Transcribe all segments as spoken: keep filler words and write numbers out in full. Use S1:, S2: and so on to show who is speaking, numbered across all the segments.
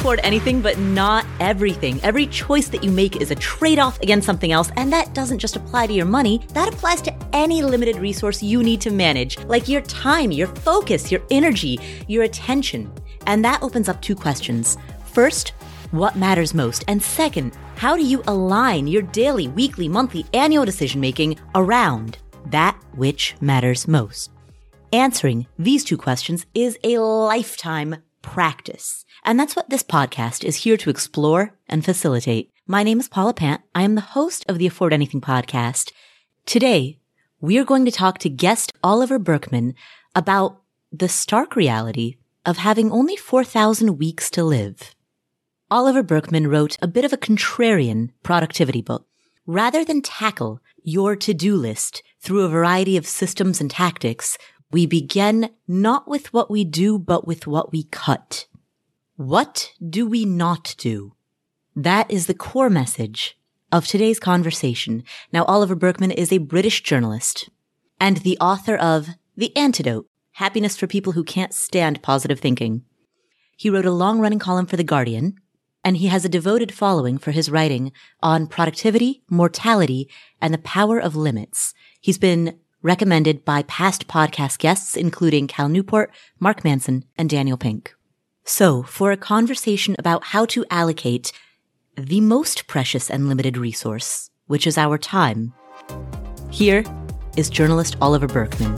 S1: afford anything, but not everything. Every choice that you make is a trade-off against something else, and that doesn't just apply to your money. That applies to any limited resource you need to manage, like your time, your focus, your energy, your attention. And that opens up two questions. First, what matters most? And second, how do you align your daily, weekly, monthly, annual decision-making around that which matters most? Answering these two questions is a lifetime practice. And that's what this podcast is here to explore and facilitate. My name is Paula Pant. I am the host of the Afford Anything podcast. Today, we are going to talk to guest Oliver Burkeman about the stark reality of having only four thousand weeks to live. Oliver Burkeman wrote a bit of a contrarian productivity book. Rather than tackle your to-do list through a variety of systems and tactics, we begin not with what we do, but with what we cut. What do we not do? That is the core message of today's conversation. Now, Oliver Burkeman is a British journalist and the author of The Antidote, Happiness for People Who Can't Stand Positive Thinking. He wrote a long-running column for The Guardian, and he has a devoted following for his writing on productivity, mortality, and the power of limits. He's been recommended by past podcast guests, including Cal Newport, Mark Manson, and Daniel Pink. So, for a conversation about how to allocate the most precious and limited resource, which is our time, here is journalist Oliver Burkeman.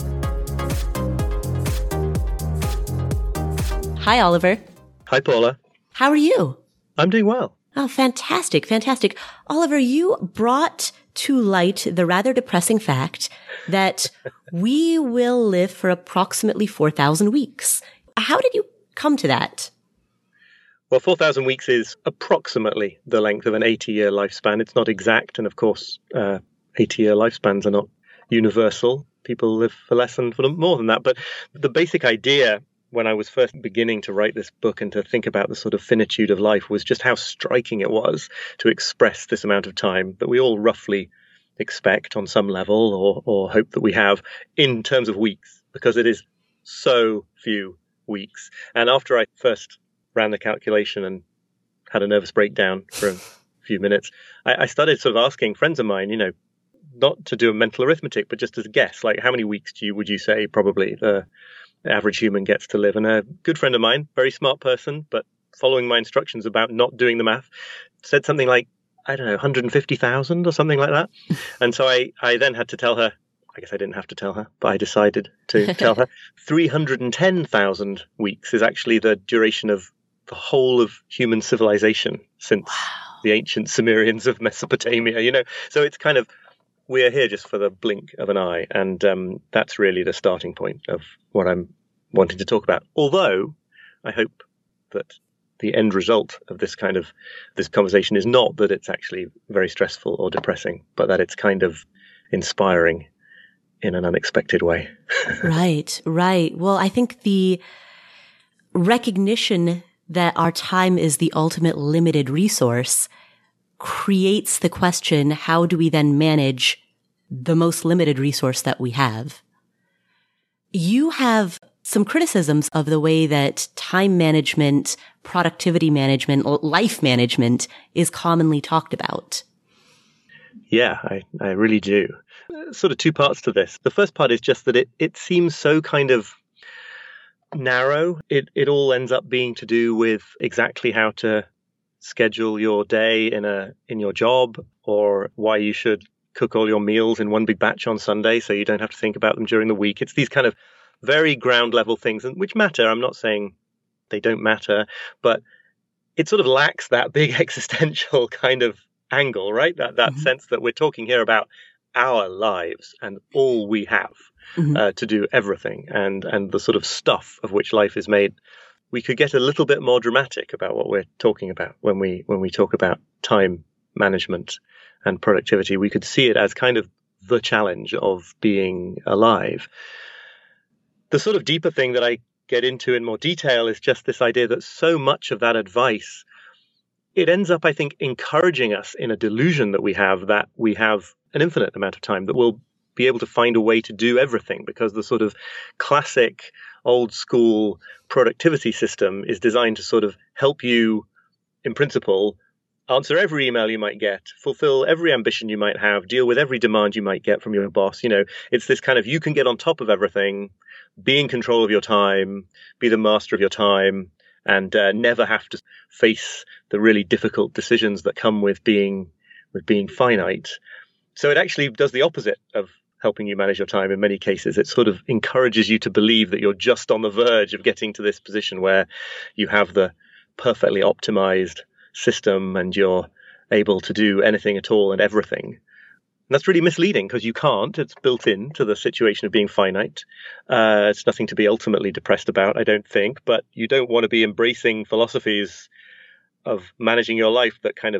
S1: Hi, Oliver.
S2: Hi, Paula.
S1: How are you?
S2: I'm doing well.
S1: Oh, fantastic, fantastic. Oliver, you brought to light the rather depressing fact that we will live for approximately four thousand weeks. How did you come to that?
S2: Well, four thousand weeks is approximately the length of an eighty-year lifespan. It's not exact, and of course, uh, eighty-year lifespans are not universal. People live for less and for more than that. But the basic idea when I was first beginning to write this book and to think about the sort of finitude of life was just how striking it was to express this amount of time that we all roughly expect on some level or, or hope that we have in terms of weeks, because it is so few weeks. And after I first ran the calculation and had a nervous breakdown for a few minutes, I, I started sort of asking friends of mine, you know, not to do a mental arithmetic, but just as a guess, like how many weeks do you, would you say probably the The average human gets to live? And a good friend of mine, very smart person, but following my instructions about not doing the math, said something like, I don't know, one hundred fifty thousand or something like that. And so I, I then had to tell her, I guess I didn't have to tell her, but I decided to tell her, three hundred ten thousand weeks is actually the duration of the whole of human civilization since wow. the ancient Sumerians of Mesopotamia, you know. So it's kind of, we're here just for the blink of an eye. And um, that's really the starting point of what I'm wanting to talk about. Although I hope that the end result of this kind of this conversation is not that it's actually very stressful or depressing, but that it's kind of inspiring in an unexpected way.
S1: Right, right. Well, I think the recognition that our time is the ultimate limited resource creates the question, how do we then manage the most limited resource that we have? You have some criticisms of the way that time management, productivity management, life management is commonly talked about.
S2: Yeah, I, I really do. Sort of two parts to this. The first part is just that it, it seems so kind of narrow. It, it all ends up being to do with exactly how to schedule your day in a in your job, or why you should cook all your meals in one big batch on Sunday so you don't have to think about them during the week. It's these kind of very ground level things, and which matter. I'm not saying they don't matter, but it sort of lacks that big existential kind of angle, right? That that mm-hmm. sense that we're talking here about our lives and all we have mm-hmm. uh, to do everything, and and the sort of stuff of which life is made. We could get a little bit more dramatic about what we're talking about when we when we talk about time management and productivity. We could see it as kind of the challenge of being alive. The sort of deeper thing that I get into in more detail is just this idea that so much of that advice, it ends up, I think, encouraging us in a delusion that we have that we have an infinite amount of time, that we'll be able to find a way to do everything, because the sort of classic old school productivity system is designed to sort of help you in principle, answer every email you might get, fulfill every ambition you might have, deal with every demand you might get from your boss. You know, it's this kind of, you can get on top of everything, be in control of your time, be the master of your time, and uh, never have to face the really difficult decisions that come with being with being finite. So it actually does the opposite of helping you manage your time in many cases. It sort of encourages you to believe that you're just on the verge of getting to this position where you have the perfectly optimized system and you're able to do anything at all and everything. And that's really misleading because you can't. It's built into the situation of being finite. Uh, it's nothing to be ultimately depressed about, I don't think. But you don't want to be embracing philosophies of managing your life that kind of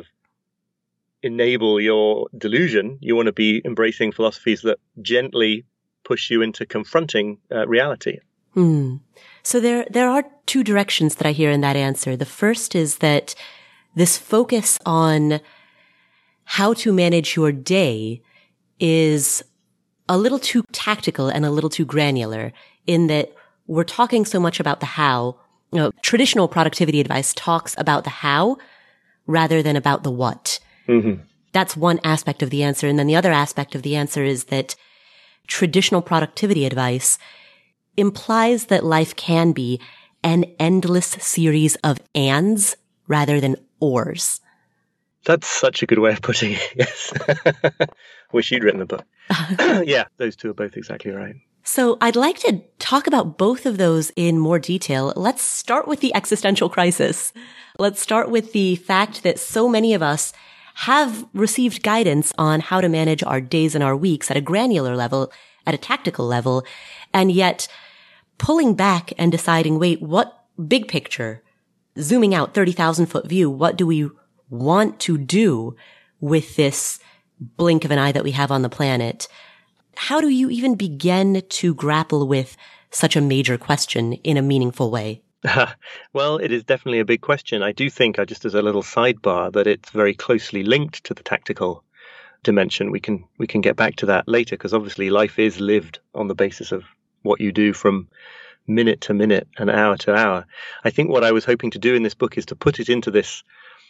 S2: enable your delusion. You want to be embracing philosophies that gently push you into confronting uh, reality.
S3: Hmm. So there, there are two directions that I hear in that answer. The first is that this focus on how to manage your day is a little too tactical and a little too granular in that we're talking so much about the how. You know, traditional productivity advice talks about the how rather than about the what. Mm-hmm. That's one aspect of the answer. And then the other aspect of the answer is that traditional productivity advice implies that life can be an endless series of ands rather than ors.
S2: That's such a good way of putting it. Yes. Wish you'd written the book. Yeah, those two are both exactly right.
S3: So I'd like to talk about both of those in more detail. Let's start with the existential crisis. Let's start with the fact that so many of us have received guidance on how to manage our days and our weeks at a granular level, at a tactical level, and yet pulling back and deciding, wait, what big picture, zooming out thirty thousand foot view, what do we want to do with this blink of an eye that we have on the planet? How do you even begin to grapple with such a major question in a meaningful way?
S2: Well, it is definitely a big question. I do think, uh, just as a little sidebar, that it's very closely linked to the tactical dimension. We can we can get back to that later, because obviously life is lived on the basis of what you do from minute to minute and hour to hour. I think what I was hoping to do in this book is to put it into this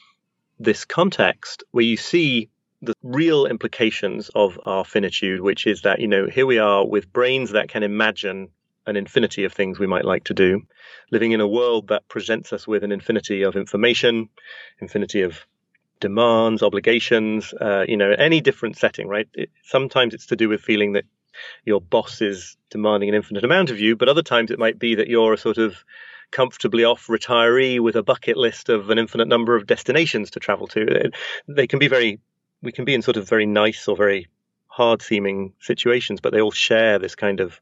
S2: this context where you see the real implications of our finitude, which is that, you know, here we are with brains that can imagine an infinity of things we might like to do, living in a world that presents us with an infinity of information, infinity of demands, obligations, uh, you know, any different setting, right? It, sometimes it's to do with feeling that your boss is demanding an infinite amount of you, but other times it might be that you're a sort of comfortably off retiree with a bucket list of an infinite number of destinations to travel to. They can be very, we can be in sort of very nice or very hard seeming situations, but they all share this kind of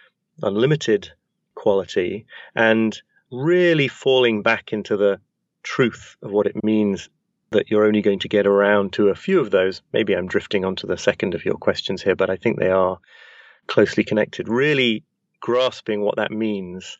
S2: unlimited quality, and really falling back into the truth of what it means that you're only going to get around to a few of those. Maybe I'm drifting onto the second of your questions here, but I think they are closely connected. Really grasping what that means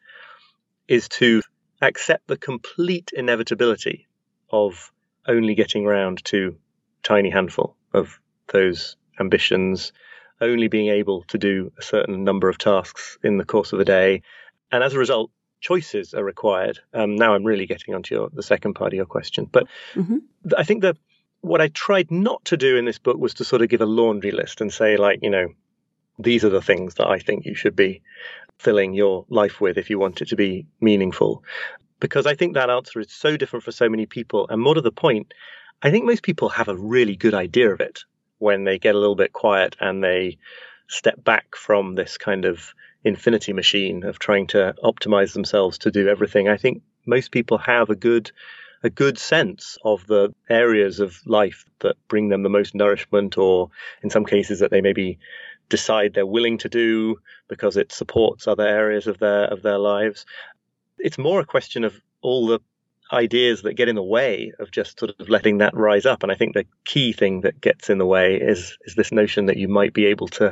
S2: is to accept the complete inevitability of only getting round to a tiny handful of those ambitions, only being able to do a certain number of tasks in the course of a day. And as a result, choices are required. Um, now I'm really getting onto your, the second part of your question. But mm-hmm. I think that what I tried not to do in this book was to sort of give a laundry list and say, like, you know, these are the things that I think you should be filling your life with if you want it to be meaningful. Because I think that answer is so different for so many people. And more to the point, I think most people have a really good idea of it when they get a little bit quiet and they step back from this kind of infinity machine of trying to optimize themselves to do everything. I think most people have a good a good sense of the areas of life that bring them the most nourishment, or in some cases that they maybe decide they're willing to do because it supports other areas of their of their lives. It's more a question of all the ideas that get in the way of just sort of letting that rise up. And I think the key thing that gets in the way is is this notion that you might be able to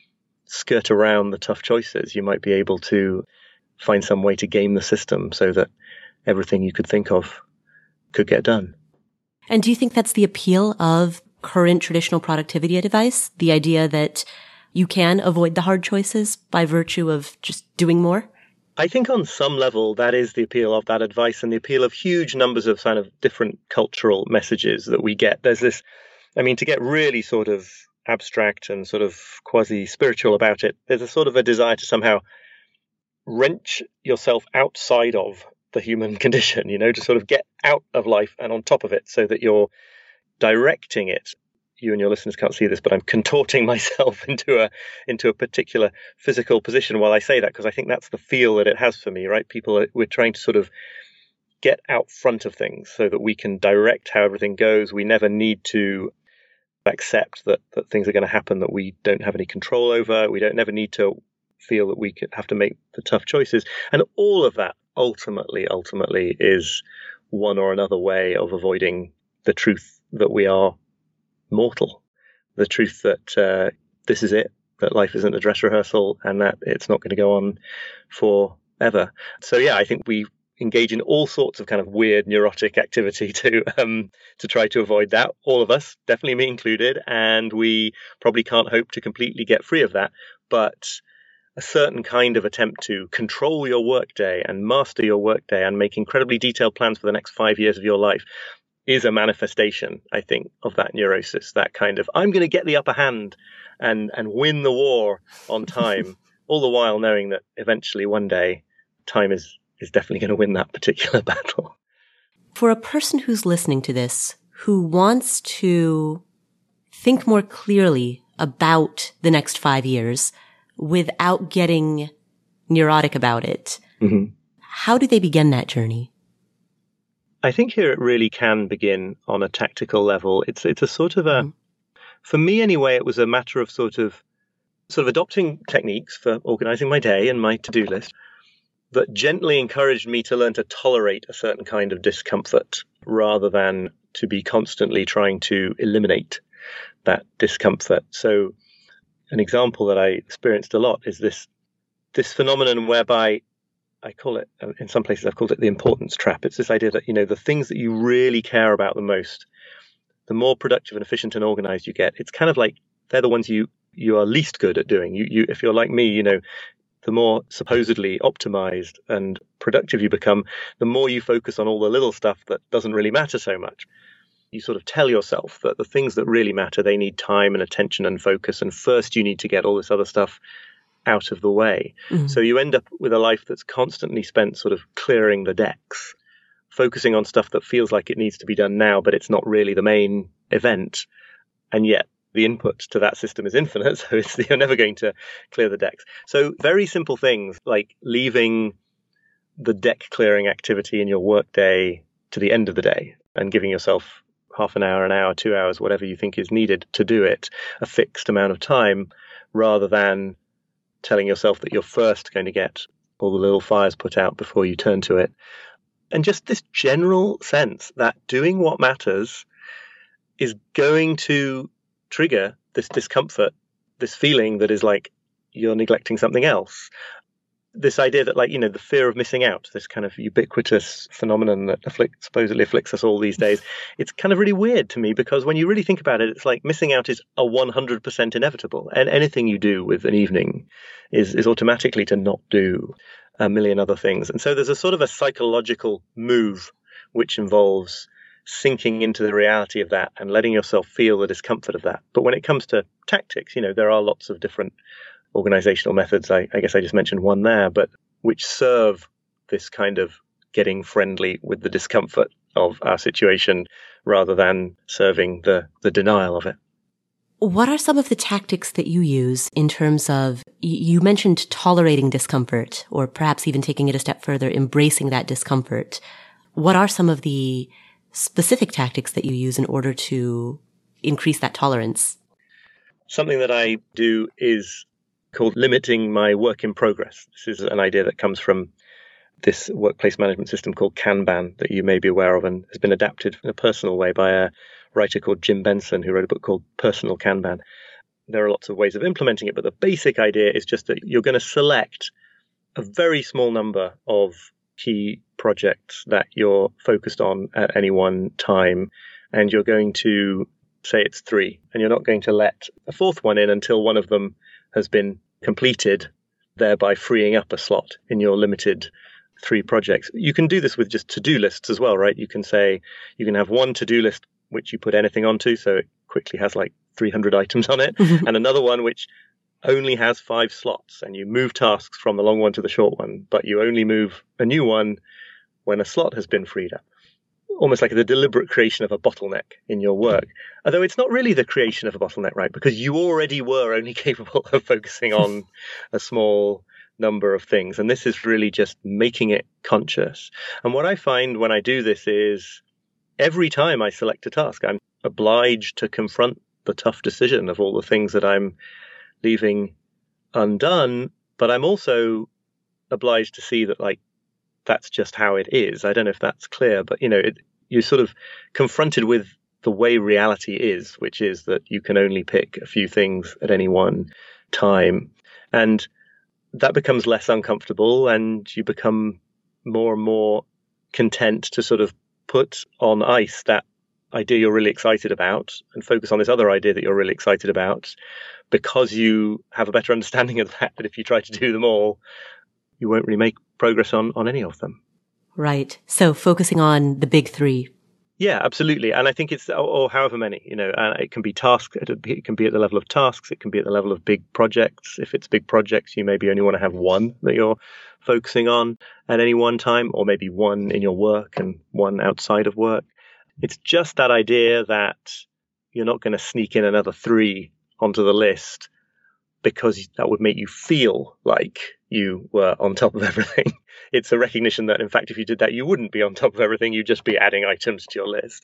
S2: skirt around the tough choices. You might be able to find some way to game the system so that everything you could think of could get done.
S3: And do you think that's the appeal of current traditional productivity advice? The idea that you can avoid the hard choices by virtue of just doing more?
S2: I think on some level, that is the appeal of that advice and the appeal of huge numbers of kind of different cultural messages that we get. There's this, I mean, to get really sort of abstract and sort of quasi-spiritual about it, there's a sort of a desire to somehow wrench yourself outside of the human condition, you know, to sort of get out of life and on top of it so that you're directing it. You and your listeners can't see this, but I'm contorting myself into a into a particular physical position while I say that, because I think that's the feel that it has for me, right? People, are, we're trying to sort of get out front of things so that we can direct how everything goes. We never need to accept that, that things are going to happen that we don't have any control over. We don't never need to feel that we could have to make the tough choices. And all of that ultimately, ultimately is one or another way of avoiding the truth that we are mortal, the truth that uh, this is it, that life isn't a dress rehearsal and that it's not going to go on forever. So yeah, I think we engage in all sorts of kind of weird neurotic activity to um, to try to avoid that. All of us, definitely me included, and we probably can't hope to completely get free of that. But a certain kind of attempt to control your workday and master your workday and make incredibly detailed plans for the next five years of your life is a manifestation, I think, of that neurosis, that kind of, I'm going to get the upper hand and, and win the war on time, all the while knowing that eventually one day time is, is definitely going to win that particular battle.
S3: For a person who's listening to this, who wants to think more clearly about the next five years without getting neurotic about it, mm-hmm. how do they begin that journey?
S2: I think here it really can begin on a tactical level. It's it's a sort of a, mm. for me anyway, it was a matter of sort of sort of adopting techniques for organizing my day and my to-do list that gently encouraged me to learn to tolerate a certain kind of discomfort rather than to be constantly trying to eliminate that discomfort. So an example that I experienced a lot is this this phenomenon whereby I call it, in some places I've called it the importance trap. It's this idea that, you know, the things that you really care about the most, the more productive and efficient and organized you get, it's kind of like they're the ones you, you are least good at doing. You, you, if you're like me, you know, the more supposedly optimized and productive you become, the more you focus on all the little stuff that doesn't really matter so much. You sort of tell yourself that the things that really matter, they need time and attention and focus. And first you need to get all this other stuff out of the way. Mm-hmm. So you end up with a life that's constantly spent sort of clearing the decks, focusing on stuff that feels like it needs to be done now, but it's not really the main event. And yet the input to that system is infinite, so it's, you're never going to clear the decks. So very simple things like leaving the deck clearing activity in your workday to the end of the day and giving yourself half an hour, an hour, two hours, whatever you think is needed to do it, a fixed amount of time, rather than telling yourself that you're first going to get all the little fires put out before you turn to it. And just this general sense that doing what matters is going to trigger this discomfort, this feeling that is like you're neglecting something else. This idea that, like, you know, the fear of missing out, this kind of ubiquitous phenomenon that afflict, supposedly afflicts us all these days, it's kind of really weird to me, because when you really think about it, it's like missing out is a one hundred percent inevitable. And anything you do with an evening is, is automatically to not do a million other things. And so there's a sort of a psychological move which involves sinking into the reality of that and letting yourself feel the discomfort of that. But when it comes to tactics, you know, there are lots of different organizational methods. I, I guess I just mentioned one there, but which serve this kind of getting friendly with the discomfort of our situation rather than serving the, the denial of it.
S3: What are some of the tactics that you use in terms of, you mentioned tolerating discomfort, or perhaps even taking it a step further, embracing that discomfort. What are some of the specific tactics that you use in order to increase that tolerance?
S2: Something that I do is called limiting my work in progress. This is an idea that comes from this workplace management system called Kanban that you may be aware of, and has been adapted in a personal way by a writer called Jim Benson, who wrote a book called Personal Kanban. There are lots of ways of implementing it, but the basic idea is just that you're going to select a very small number of key projects that you're focused on at any one time, and you're going to say it's three, and you're not going to let a fourth one in until one of them has been completed thereby freeing up a slot in your limited three projects. You can do this with just to-do lists as well, right? You can say, you can have one to-do list which you put anything onto, so it quickly has like three hundred items on it, and another one which only has five slots, and you move tasks from the long one to the short one, but you only move a new one when a slot has been freed up. Almost like the deliberate creation of a bottleneck in your work. Although it's not really the creation of a bottleneck, right? Because you already were only capable of focusing on a small number of things. And this is really just making it conscious. And what I find when I do this is every time I select a task, I'm obliged to confront the tough decision of all the things that I'm leaving undone. But I'm also obliged to see that, like, that's just how it is. I don't know if that's clear, but, you know, it, you're sort of confronted with the way reality is, which is that you can only pick a few things at any one time. And that becomes less uncomfortable, and you become more and more content to sort of put on ice that idea you're really excited about and focus on this other idea that you're really excited about, because you have a better understanding of the fact that if you try to do them all, you won't really make progress on, on any of them.
S3: Right. So focusing on the big three.
S2: Yeah, absolutely. And I think it's, or, or however many, you know, uh, it can be tasks, it can be at the level of tasks, it can be at the level of big projects. If it's big projects, you maybe only want to have one that you're focusing on at any one time, or maybe one in your work and one outside of work. It's just that idea that you're not going to sneak in another three onto the list because that would make you feel like you were on top of everything. It's a recognition that, in fact, if you did that, you wouldn't be on top of everything. You'd just be adding items to your list.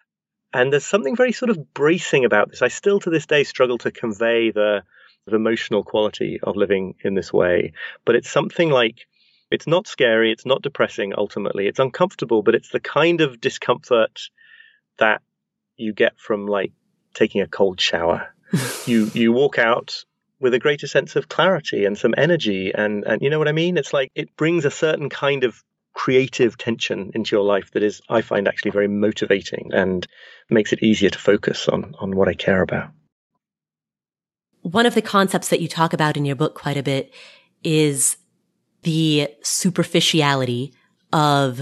S2: And there's something very sort of bracing about this. I still, to this day, struggle to convey the, the emotional quality of living in this way. But it's something like, it's not scary, it's not depressing, ultimately. It's uncomfortable, but it's the kind of discomfort that you get from, like, taking a cold shower. you you walk out with a greater sense of clarity and some energy. And, and you know what I mean? It's like it brings a certain kind of creative tension into your life that is, I find, actually very motivating and makes it easier to focus on, on what I care about.
S3: One of the concepts that you talk about in your book quite a bit is the superficiality of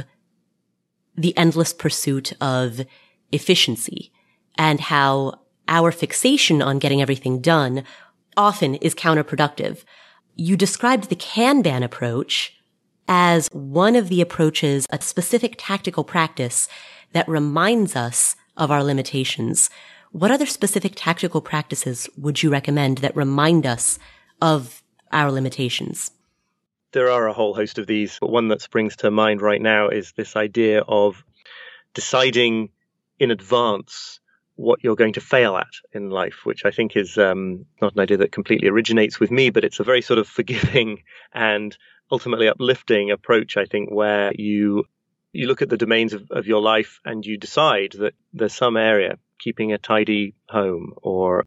S3: the endless pursuit of efficiency, and how our fixation on getting everything done often is counterproductive. You described the Kanban approach as one of the approaches, a specific tactical practice that reminds us of our limitations. What other specific tactical practices would you recommend that remind us of our limitations?
S2: There are a whole host of these, but one that springs to mind right now is this idea of deciding in advance what you're going to fail at in life, which I think is um, not an idea that completely originates with me, but it's a very sort of forgiving and ultimately uplifting approach, I think, where you you look at the domains of, of your life and you decide that there's some area, keeping a tidy home, or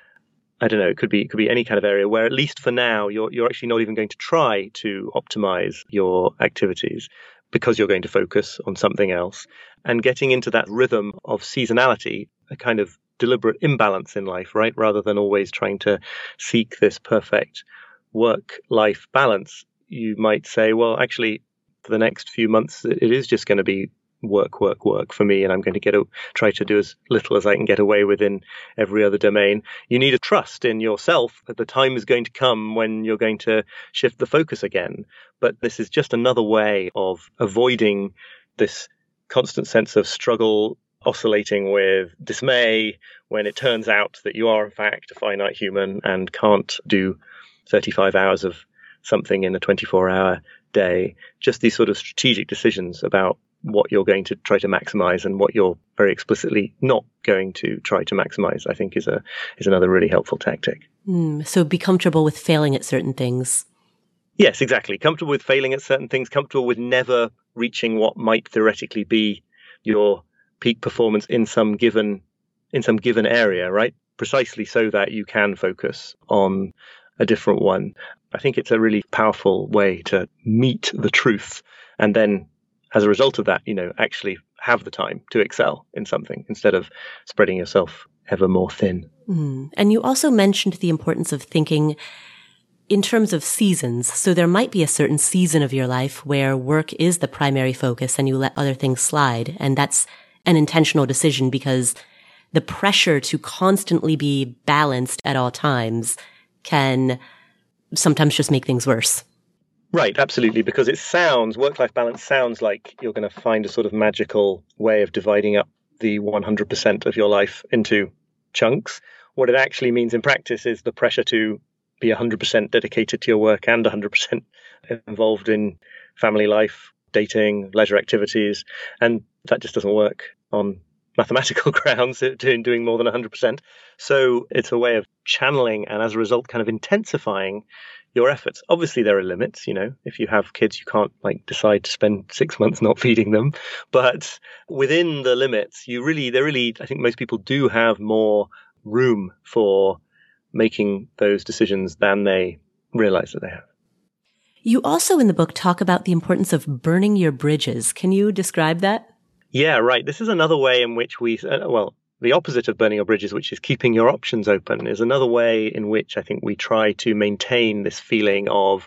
S2: I don't know, it could be it could be any kind of area where, at least for now, you're you're actually not even going to try to optimize your activities because you're going to focus on something else. And getting into that rhythm of seasonality, a kind of deliberate imbalance in life, right? Rather than always trying to seek this perfect work-life balance, you might say, well, actually, for the next few months, it is just going to be work, work, work for me, and I'm going to get a, try to do as little as I can get away with in every other domain. You need a trust in yourself that the time is going to come when you're going to shift the focus again. But this is just another way of avoiding this constant sense of struggle, oscillating with dismay when it turns out that you are, in fact, a finite human and can't do thirty-five hours of something in a twenty-four hour day. Just these sort of strategic decisions about what you're going to try to maximize and what you're very explicitly not going to try to maximize, I think is a is another really helpful tactic.
S3: Mm, so be comfortable with failing at certain things.
S2: Yes, exactly. Comfortable with failing at certain things, comfortable with never reaching what might theoretically be your peak performance in some given in some given area, right? Precisely so that you can focus on a different one. I think it's a really powerful way to meet the truth, and then as a result of that, you know, actually have the time to excel in something instead of spreading yourself ever more thin.
S3: Mm. And you also mentioned the importance of thinking in terms of seasons, so there might be a certain season of your life where work is the primary focus and you let other things slide. And that's an intentional decision because the pressure to constantly be balanced at all times can sometimes just make things worse.
S2: Right, absolutely, because it sounds, work-life balance sounds like you're going to find a sort of magical way of dividing up the one hundred percent of your life into chunks. What it actually means in practice is the pressure to be one hundred percent dedicated to your work and one hundred percent involved in family life, dating, leisure activities. And that just doesn't work on mathematical grounds, doing, doing more than one hundred percent. So it's a way of channeling and as a result kind of intensifying your efforts. Obviously, there are limits. You know, if you have kids, you can't like decide to spend six months not feeding them. But within the limits, you really, they really, I think most people do have more room for making those decisions than they realize that they have.
S3: You also in the book talk about the importance of burning your bridges. Can you describe that?
S2: Yeah, right. This is another way in which we, uh, well, the opposite of burning your bridges, which is keeping your options open, is another way in which I think we try to maintain this feeling of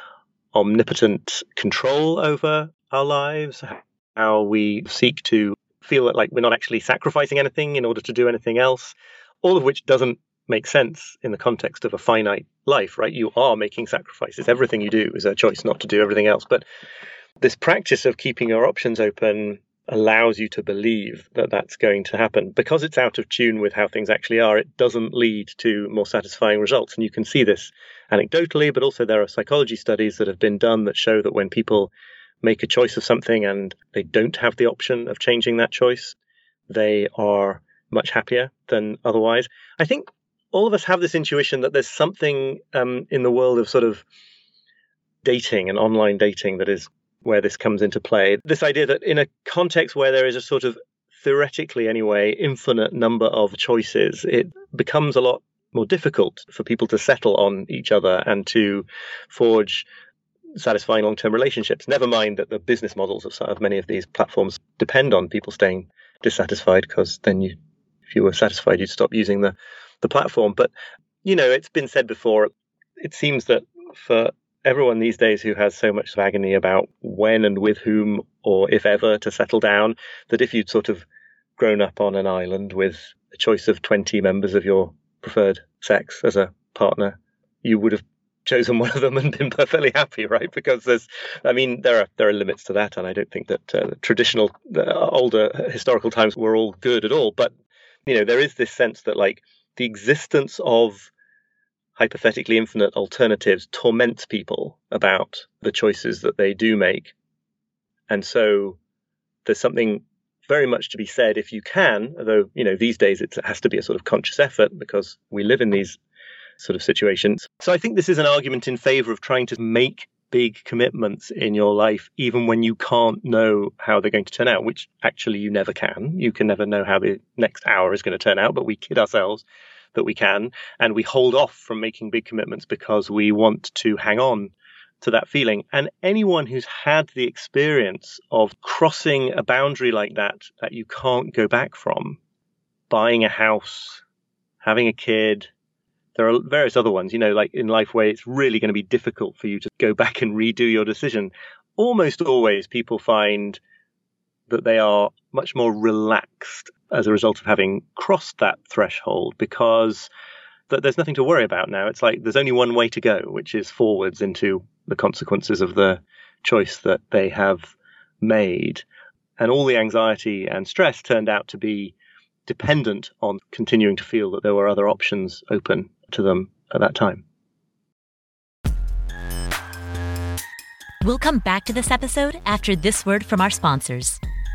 S2: omnipotent control over our lives, how we seek to feel that like we're not actually sacrificing anything in order to do anything else, all of which doesn't make sense in the context of a finite life, right? You are making sacrifices. Everything you do is a choice not to do everything else. But this practice of keeping your options open allows you to believe that that's going to happen. Because it's out of tune with how things actually are, it doesn't lead to more satisfying results. And you can see this anecdotally, but also there are psychology studies that have been done that show that when people make a choice of something and they don't have the option of changing that choice, they are much happier than otherwise. I think all of us have this intuition that there's something um, in the world of sort of dating and online dating that is where this comes into play. This idea that in a context where there is a sort of, theoretically anyway, infinite number of choices, it becomes a lot more difficult for people to settle on each other and to forge satisfying long-term relationships. Never mind that the business models of, of many of these platforms depend on people staying dissatisfied, because then you, if you were satisfied, you'd stop using the, the platform. But, you know, it's been said before, it seems that for everyone these days who has so much agony about when and with whom or if ever to settle down, that if you'd sort of grown up on an island with a choice of twenty members of your preferred sex as a partner, you would have chosen one of them and been perfectly happy, right? Because there's, I mean, there are there are limits to that, and I don't think that uh, traditional, uh, older historical times were all good at all. But you know, there is this sense that like the existence of hypothetically infinite alternatives torments people about the choices that they do make, and so there's something very much to be said if you can. Although you know, these days it has to be a sort of conscious effort because we live in these sort of situations. So I think this is an argument in favor of trying to make big commitments in your life, even when you can't know how they're going to turn out, which actually you never can. You can never know how the next hour is going to turn out, but we kid ourselves that we can. And we hold off from making big commitments because we want to hang on to that feeling. And anyone who's had the experience of crossing a boundary like that, that you can't go back from, buying a house, having a kid, there are various other ones, you know, like in life where it's really going to be difficult for you to go back and redo your decision. Almost always people find that they are much more relaxed as a result of having crossed that threshold, because that there's nothing to worry about now. It's like there's only one way to go, which is forwards into the consequences of the choice that they have made. And all the anxiety and stress turned out to be dependent on continuing to feel that there were other options open to them at that time.
S1: We'll come back to this episode after this word from our sponsors.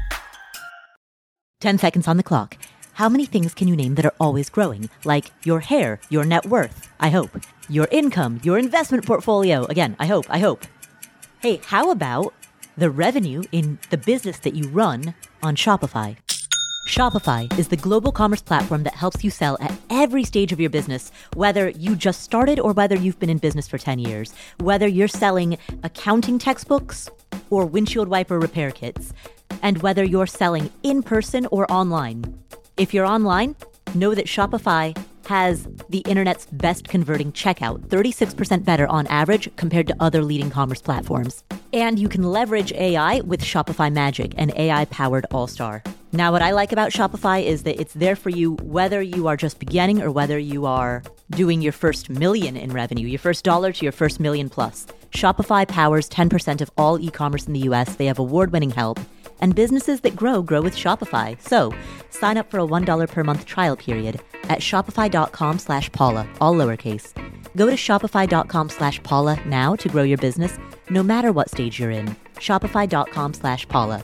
S1: Ten seconds on the clock. How many things can you name that are always growing? Like your hair, your net worth, I hope. Your income, your investment portfolio. Again, I hope, I hope. Hey, how about the revenue in the business that you run on Shopify? Shopify is the global commerce platform that helps you sell at every stage of your business, whether you just started or whether you've been in business for ten years, whether you're selling accounting textbooks or windshield wiper repair kits, and whether you're selling in person or online. If you're online, know that Shopify has the internet's best converting checkout, thirty-six percent better on average compared to other leading commerce platforms. And you can leverage A I with Shopify Magic, an A I-powered all-star. Now, what I like about Shopify is that it's there for you whether you are just beginning or whether you are doing your first million in revenue, your first dollar to your first million plus. Shopify powers ten percent of all e-commerce in the U S. They have award-winning help, and businesses that grow, grow with Shopify. So sign up for a one dollar per month trial period at shopify.com slash Paula, all lowercase. Go to shopify.com slash Paula now to grow your business, no matter what stage you're in. Shopify.com slash Paula.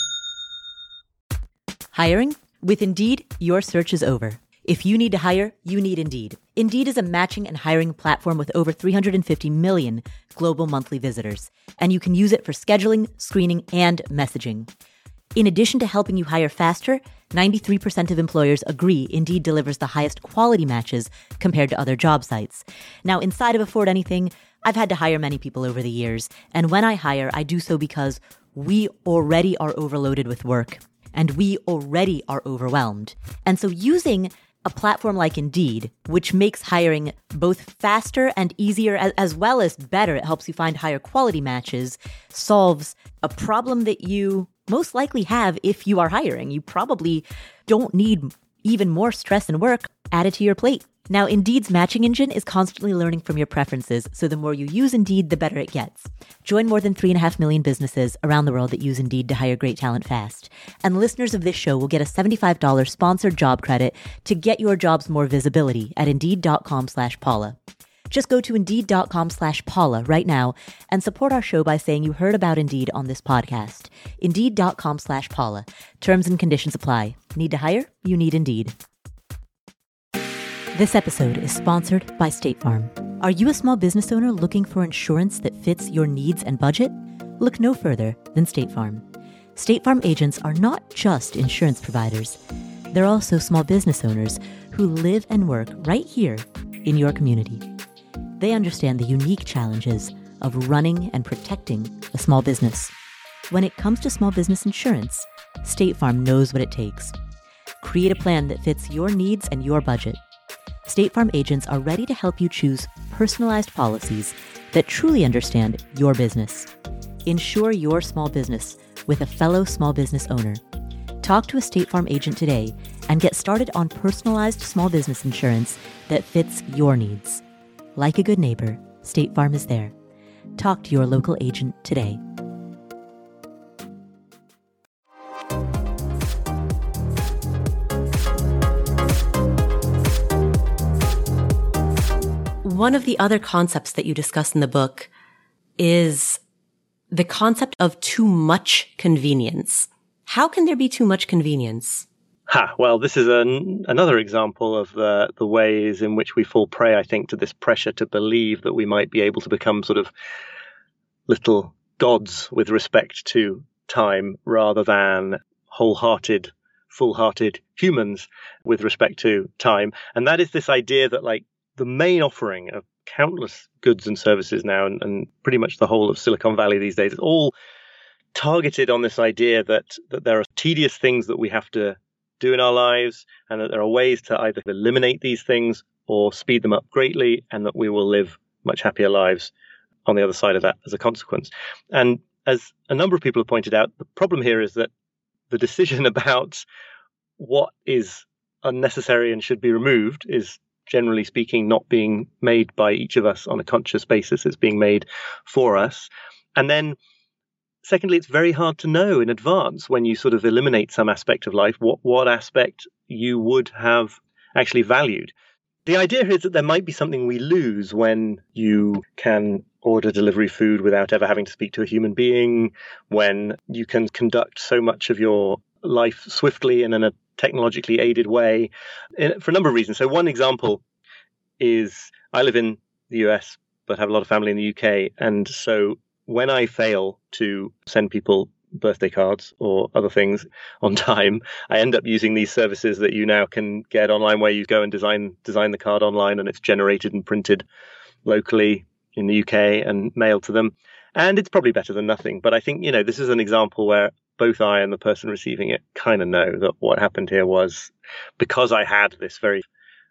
S1: Hiring? With Indeed, your search is over. If you need to hire, you need Indeed. Indeed is a matching and hiring platform with over three hundred fifty million global monthly visitors, and you can use it for scheduling, screening, and messaging. In addition to helping you hire faster, ninety-three percent of employers agree Indeed delivers the highest quality matches compared to other job sites. Now, inside of Afford Anything, I've had to hire many people over the years, and when I hire, I do so because we already are overloaded with work, and we already are overwhelmed. And so using a platform like Indeed, which makes hiring both faster and easier, as well as better, it helps you find higher quality matches, solves a problem that you most likely have if you are hiring. You probably don't need even more stress and work added to your plate. Now, Indeed's matching engine is constantly learning from your preferences, so the more you use Indeed, the better it gets. Join more than three and a half million businesses around the world that use Indeed to hire great talent fast. And listeners of this show will get a seventy-five dollars sponsored job credit to get your jobs more visibility at Indeed.com slash Paula. Just go to Indeed.com slash Paula right now and support our show by saying you heard about Indeed on this podcast. Indeed.com slash Paula. Terms and conditions apply. Need to hire? You need Indeed. This episode is sponsored by State Farm. Are you a small business owner looking for insurance that fits your needs and budget? Look no further than State Farm. State Farm agents are not just insurance providers. They're also small business owners who live and work right here in your community. They understand the unique challenges of running and protecting a small business. When it comes to small business insurance, State Farm knows what it takes. Create a plan that fits your needs and your budget. State Farm agents are ready to help you choose personalized policies that truly understand your business. Insure your small business with a fellow small business owner. Talk to a State Farm agent today and get started on personalized small business insurance that fits your needs. Like a good neighbor, State Farm is there. Talk to your local agent today.
S3: One of the other concepts that you discuss in the book is the concept of too much convenience. How can there be too much convenience?
S2: Ha, well, this is an, another example of the, the ways in which we fall prey, I think, to this pressure to believe that we might be able to become sort of little gods with respect to time rather than wholehearted, full-hearted humans with respect to time. And that is this idea that, like, the main offering of countless goods and services now, and, and pretty much the whole of Silicon Valley these days, is all targeted on this idea that, that there are tedious things that we have to do in our lives, and that there are ways to either eliminate these things or speed them up greatly, and that we will live much happier lives on the other side of that as a consequence. And as a number of people have pointed out, the problem here is that the decision about what is unnecessary and should be removed is, generally speaking, not being made by each of us on a conscious basis. It's being made for us. And then, secondly, it's very hard to know in advance when you sort of eliminate some aspect of life, what, what aspect you would have actually valued. The idea is that there might be something we lose when you can order delivery food without ever having to speak to a human being, when you can conduct so much of your life swiftly and in a technologically aided way, for a number of reasons. So one example is I live in the U S, but have a lot of family in the U K. And so when I fail to send people birthday cards or other things on time, I end up using these services that you now can get online, where you go and design design the card online, and it's generated and printed locally in the U K and mailed to them. And it's probably better than nothing. But I think, you know, this is an example where both I and the person receiving it kind of know that what happened here was, because I had this very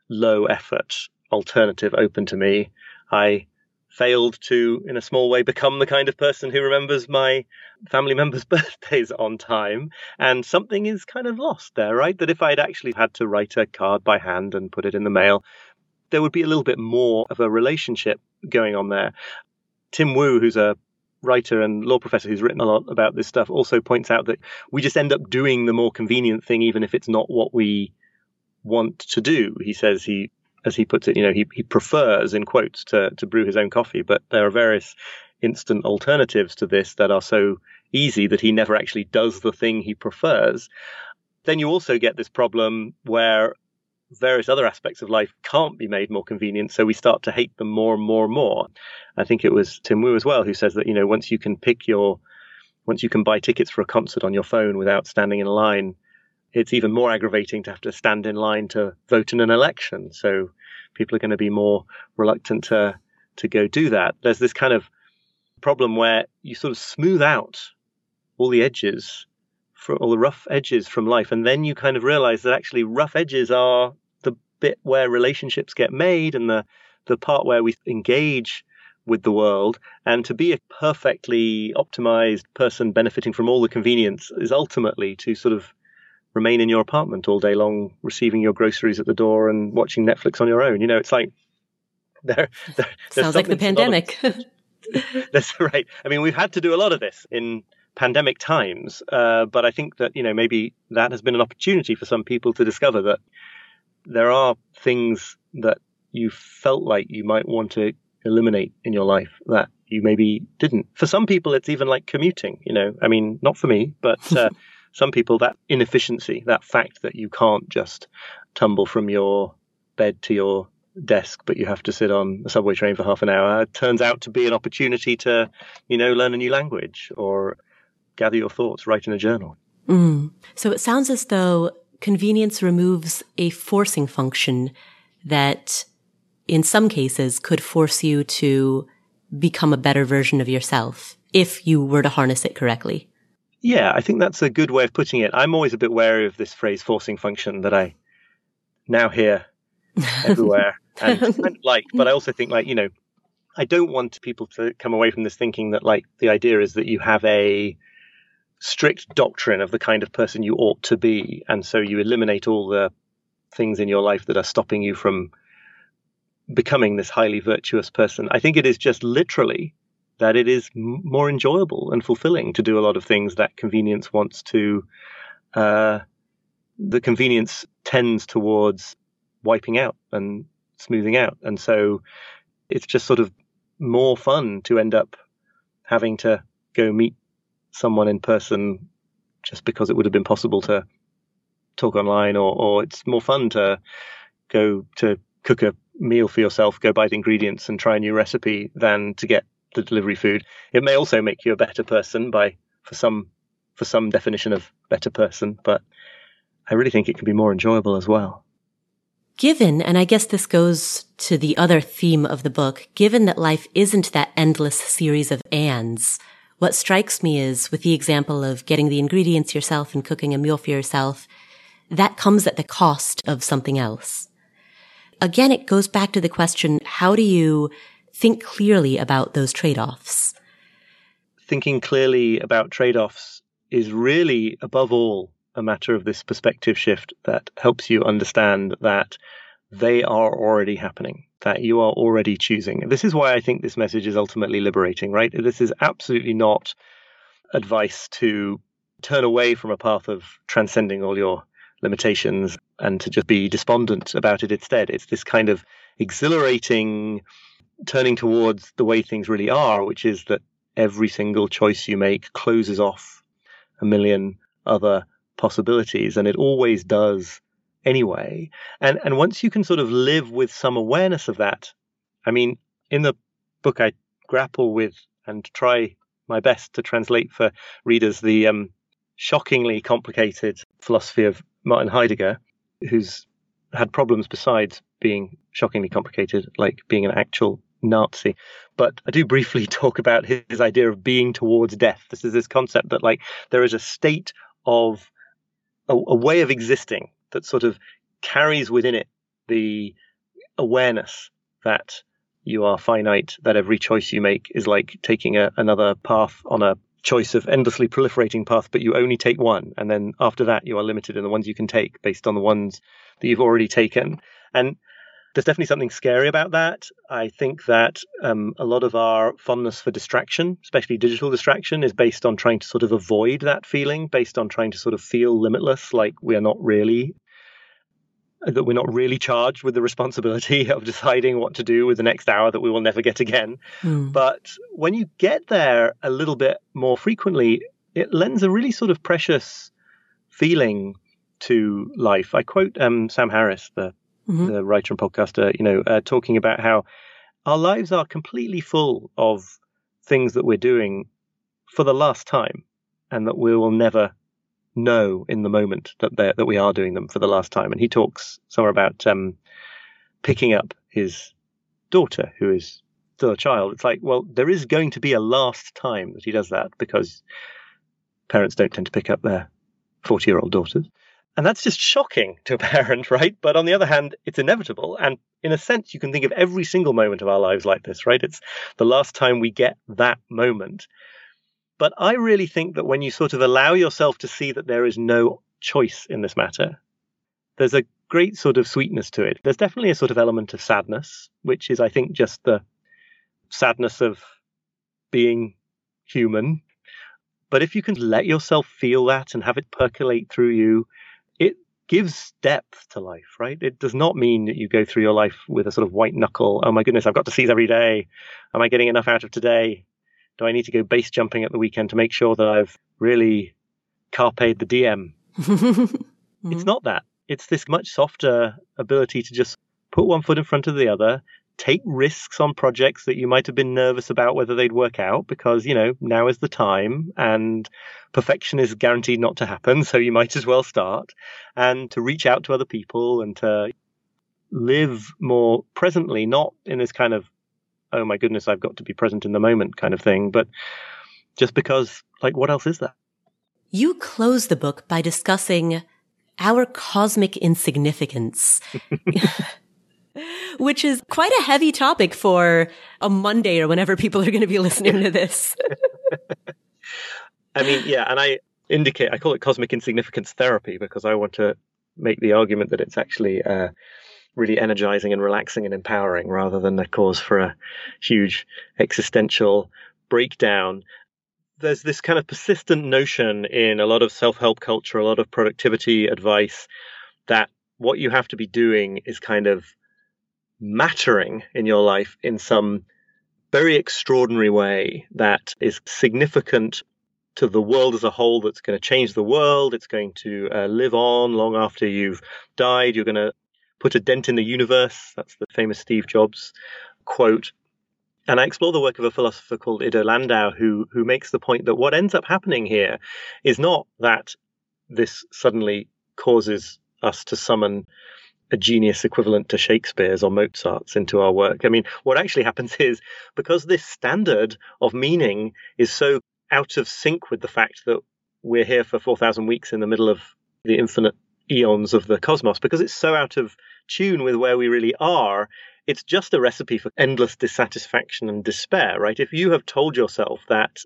S2: low effort alternative open to me. I failed to, in a small way, become the kind of person who remembers my family members' birthdays on time. And something is kind of lost there, right? That if I'd actually had to write a card by hand and put it in the mail, there would be a little bit more of a relationship going on there. Tim Wu, who's a writer and law professor who's written a lot about this stuff, also points out that we just end up doing the more convenient thing, even if it's not what we want to do. He says he, as he puts it, you know, he, he prefers, in quotes, to, to brew his own coffee, but there are various instant alternatives to this that are so easy that he never actually does the thing he prefers. Then you also get this problem where various other aspects of life can't be made more convenient, so we start to hate them more and more and more. I think it was Tim Wu as well who says that, you know, once you can pick your, once you can buy tickets for a concert on your phone without standing in a line, it's even more aggravating to have to stand in line to vote in an election. So people are going to be more reluctant to to go do that. There's this kind of problem where you sort of smooth out all the edges, for all the rough edges from life, and then you kind of realize that actually rough edges are the bit where relationships get made and the the part where we engage with the world. And to be a perfectly optimized person benefiting from all the convenience is ultimately to sort of remain in your apartment all day long, receiving your groceries at the door and watching Netflix on your own. You know, it's like there. there
S3: Sounds like the pandemic.
S2: Of, that's right. I mean, we've had to do a lot of this in pandemic times, uh, but I think that, you know, maybe that has been an opportunity for some people to discover that there are things that you felt like you might want to eliminate in your life that you maybe didn't. For some people, it's even like commuting. You know, I mean, not for me, but. Uh, Some people, that inefficiency, that fact that you can't just tumble from your bed to your desk, but you have to sit on a subway train for half an hour, turns out to be an opportunity to, you know, learn a new language or gather your thoughts, write in a journal.
S3: Mm. So it sounds as though convenience removes a forcing function that in some cases could force you to become a better version of yourself if you were to harness it correctly.
S2: Yeah, I think that's a good way of putting it. I'm always a bit wary of this phrase forcing function that I now hear everywhere and kind of like, but I also think like, you know, I don't want people to come away from this thinking that like the idea is that you have a strict doctrine of the kind of person you ought to be. And so you eliminate all the things in your life that are stopping you from becoming this highly virtuous person. I think it is just literally that it is m- more enjoyable and fulfilling to do a lot of things that convenience wants to, uh, the convenience tends towards wiping out and smoothing out. And so it's just sort of more fun to end up having to go meet someone in person just because it would have been possible to talk online, or, or it's more fun to go to cook a meal for yourself, go buy the ingredients and try a new recipe than to get the delivery food. It may also make you a better person by for some for some definition of better person, but I really think it can be more enjoyable as well.
S3: Given, and I guess this goes to the other theme of the book, given that life isn't that endless series of ands, what strikes me is with the example of getting the ingredients yourself and cooking a meal for yourself, that comes at the cost of something else. Again, it goes back to the question, how do you think clearly about those trade-offs?
S2: Thinking clearly about trade-offs is really, above all, a matter of this perspective shift that helps you understand that they are already happening, that you are already choosing. This is why I think this message is ultimately liberating, right? This is absolutely not advice to turn away from a path of transcending all your limitations and to just be despondent about it instead. It's this kind of exhilarating turning towards the way things really are, which is that every single choice you make closes off a million other possibilities, and it always does anyway. And and once you can sort of live with some awareness of that, I mean, in the book I grapple with and try my best to translate for readers the um, shockingly complicated philosophy of Martin Heidegger, who's had problems besides being shockingly complicated, like being an actual Nazi. But I do briefly talk about his, his idea of being towards death. This is this concept that like there is a state of a, a way of existing that sort of carries within it the awareness that you are finite, that every choice you make is like taking a, another path on a choice of endlessly proliferating path, but you only take one. And then after that, you are limited in the ones you can take based on the ones that you've already taken. And there's definitely something scary about that. I think that um, a lot of our fondness for distraction, especially digital distraction, is based on trying to sort of avoid that feeling, based on trying to sort of feel limitless, like we are not really, that we're not really charged with the responsibility of deciding what to do with the next hour that we will never get again. Mm. But when you get there a little bit more frequently, it lends a really sort of precious feeling to life. I quote um, Sam Harris, the Mm-hmm. the writer and podcaster, you know, uh, talking about how our lives are completely full of things that we're doing for the last time, and that we will never know in the moment that that we are doing them for the last time. And he talks somewhere about um, picking up his daughter, who is still a child. It's like, well, there is going to be a last time that he does that, because parents don't tend to pick up their forty-year-old daughters. And that's just shocking to a parent, right? But on the other hand, it's inevitable. And in a sense, you can think of every single moment of our lives like this, right? It's the last time we get that moment. But I really think that when you sort of allow yourself to see that there is no choice in this matter, there's a great sort of sweetness to it. There's definitely a sort of element of sadness, which is, I think, just the sadness of being human. But if you can let yourself feel that and have it percolate through you, it gives depth to life, right? It does not mean that you go through your life with a sort of white knuckle. Oh my goodness, I've got to seize every day. Am I getting enough out of today? Do I need to go base jumping at the weekend to make sure that I've really carped the D M? Mm-hmm. It's not that. It's this much softer ability to just put one foot in front of the other, take risks on projects that you might have been nervous about whether they'd work out, because, you know, now is the time and perfection is guaranteed not to happen. So you might as well start, and to reach out to other people and to live more presently, not in this kind of, oh my goodness, I've got to be present in the moment kind of thing, but just because, like, what else is there?
S3: You close the book by discussing our cosmic insignificance. Which is quite a heavy topic for a Monday or whenever people are going to be listening to this.
S2: I mean, yeah, and I indicate, I call it cosmic insignificance therapy, because I want to make the argument that it's actually uh, really energizing and relaxing and empowering, rather than a cause for a huge existential breakdown. There's this kind of persistent notion in a lot of self-help culture, a lot of productivity advice, that what you have to be doing is kind of mattering in your life in some very extraordinary way that is significant to the world as a whole, that's going to change the world. It's going to uh, live on long after you've died. You're going to put a dent in the universe. That's the famous Steve Jobs quote. And I explore the work of a philosopher called Ido Landau, who who makes the point that what ends up happening here is not that this suddenly causes us to summon a genius equivalent to Shakespeare's or Mozart's into our work. I mean, what actually happens is, because this standard of meaning is so out of sync with the fact that we're here for four thousand weeks in the middle of the infinite eons of the cosmos, because it's so out of tune with where we really are, it's just a recipe for endless dissatisfaction and despair, right? If you have told yourself that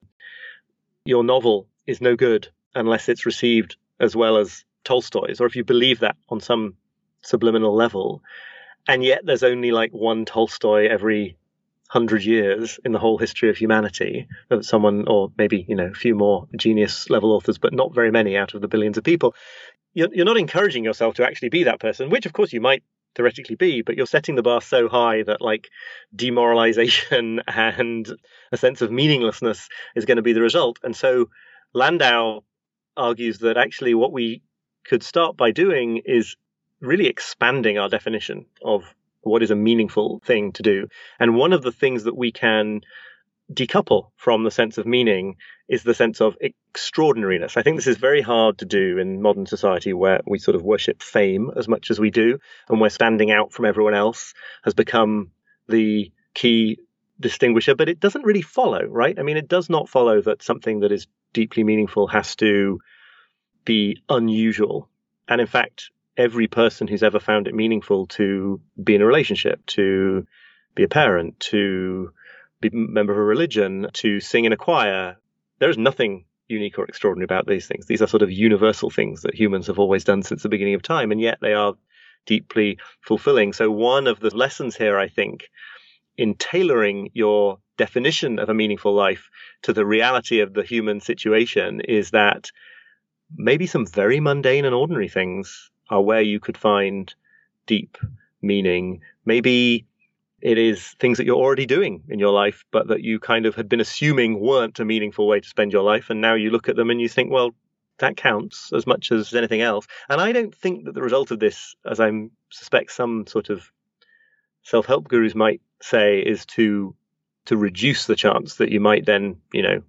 S2: your novel is no good unless it's received as well as Tolstoy's, or if you believe that on some subliminal level, and yet there's only like one Tolstoy every hundred years in the whole history of humanity, of someone, or maybe, you know, a few more genius level authors, but not very many out of the billions of people, you're, you're not encouraging yourself to actually be that person, which of course you might theoretically be, but you're setting the bar so high that like demoralization and a sense of meaninglessness is going to be the result. And so Landau argues that actually what we could start by doing is really expanding our definition of what is a meaningful thing to do. And one of the things that we can decouple from the sense of meaning is the sense of extraordinariness. I think this is very hard to do in modern society, where we sort of worship fame as much as we do, and where standing out from everyone else has become the key distinguisher. But it doesn't really follow, right? I mean, it does not follow that something that is deeply meaningful has to be unusual. And in fact, every person who's ever found it meaningful to be in a relationship, to be a parent, to be a member of a religion, to sing in a choir. There is nothing unique or extraordinary about these things. These are sort of universal things that humans have always done since the beginning of time, and yet they are deeply fulfilling. So one of the lessons here, I think, in tailoring your definition of a meaningful life to the reality of the human situation is that maybe some very mundane and ordinary things are where you could find deep meaning. Maybe it is things that you're already doing in your life, but that you kind of had been assuming weren't a meaningful way to spend your life. And now you look at them and you think, well, that counts as much as anything else. And I don't think that the result of this, as I suspect some sort of self-help gurus might say, is to to reduce the chance that you might then, you know,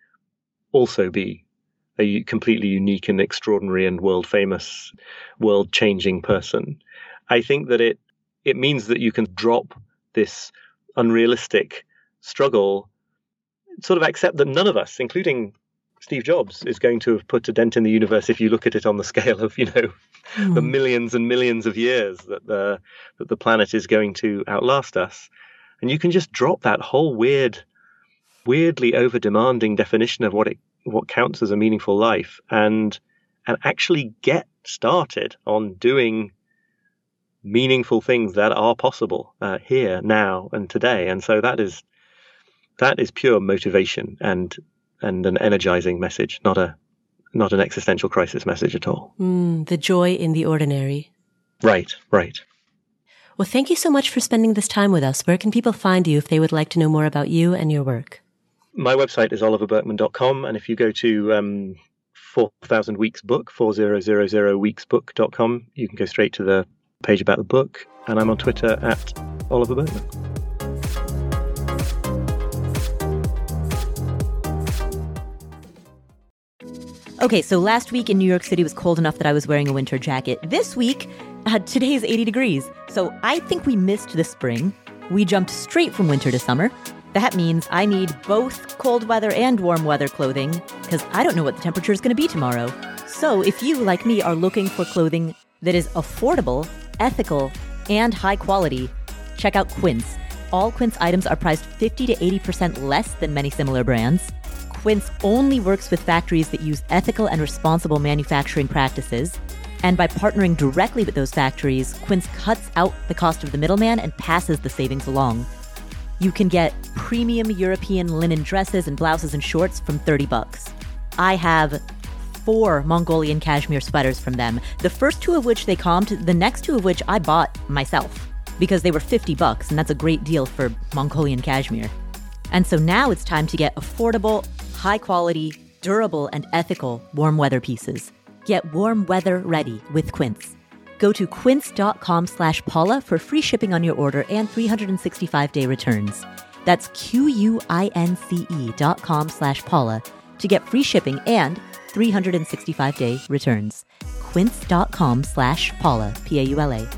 S2: also be a completely unique and extraordinary and world famous, world changing person. I think that it it means that you can drop this unrealistic struggle, sort of accept that none of us, including Steve Jobs, is going to have put a dent in the universe if you look at it on the scale of, you know, mm. the millions and millions of years that the that the planet is going to outlast us. And you can just drop that whole weird, weirdly over-demanding definition of what it what counts as a meaningful life, and and actually get started on doing meaningful things that are possible uh, here, now, and today. And so that is that is pure motivation and and an energizing message, not a not an existential crisis message at all.
S3: Mm, the joy in the ordinary.
S2: Right, right.
S3: Well, thank you so much for spending this time with us. Where can people find you if they would like to know more about you and your work?
S2: My website is oliver burkeman dot com, and if you go to um, four thousand weeks book, four thousand weeks book dot com, you can go straight to the page about the book, and I'm on Twitter at Oliver Burkeman.
S1: Okay, so last week in New York City was cold enough that I was wearing a winter jacket. This week, uh, today is eighty degrees, so I think we missed the spring. We jumped straight from winter to summer. That means I need both cold weather and warm weather clothing, because I don't know what the temperature is going to be tomorrow. So if you, like me, are looking for clothing that is affordable, ethical, and high quality, check out Quince. All Quince items are priced fifty to eighty percent less than many similar brands. Quince only works with factories that use ethical and responsible manufacturing practices. And by partnering directly with those factories, Quince cuts out the cost of the middleman and passes the savings along. You can get premium European linen dresses and blouses and shorts from thirty bucks. I have four Mongolian cashmere sweaters from them, the first two of which they comped, the next two of which I bought myself because they were fifty bucks, and that's a great deal for Mongolian cashmere. And so now it's time to get affordable, high quality, durable, and ethical warm weather pieces. Get warm weather ready with Quince. Go to quince.com slash Paula for free shipping on your order and three hundred sixty-five day returns. That's Q-U-I-N-C-E dot com slash Paula to get free shipping and three hundred sixty-five day returns. Quince.com slash Paula, P A U L A.